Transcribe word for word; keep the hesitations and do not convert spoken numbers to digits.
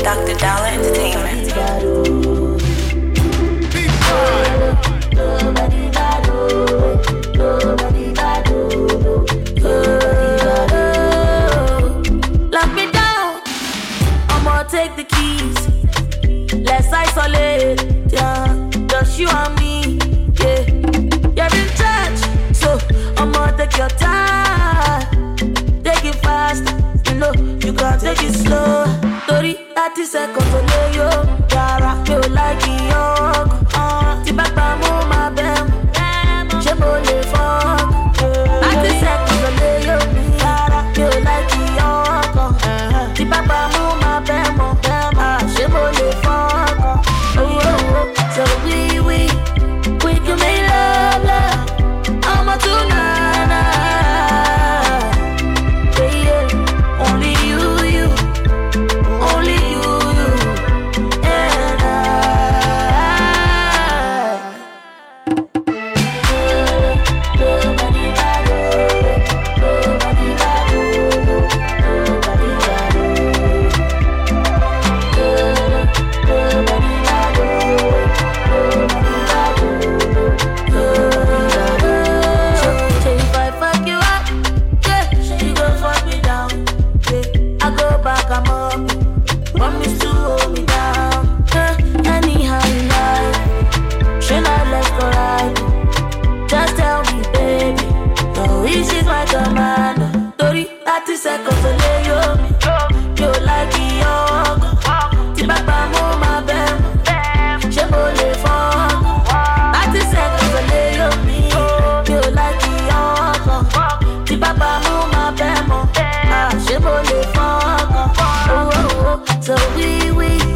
Doctor Dollar Entertainment. Lock me down, I'ma take the keys. Let's isolate, yeah. Just you and me, yeah. You're in charge, so I'ma take your time. Take it fast, you know, you can't take it slow. thirty, thirty seconds to lay you. Yara, you like it, young. Uh, Tibaba, move my bam. Jebo, le fuck. thirty seconds to lay you. Yara, you like it, young. Tibaba, move my bam. Jebo, le fuck. Oh, oh, oh. So we, we, we can make love, love. I'm a tonight. Yeah, yeah. Only you, you. Only you, you. And I. So if I fuck you up, yeah, you gon' fuck me down. Yeah, I go back, I'm up. Promise to hold me down. Yeah, anyhow you like. Should I left or right? Just tell me, baby. No, this is my command. thirty, thirty seconds to lay you me. You like it, young. Tibaba, move my bam. Jebo, le fuck. thirty seconds to lay you me. You like it, young. Tibaba, move my bam. Ah, Jebo, le fuck. Oh, oh, oh. So we, we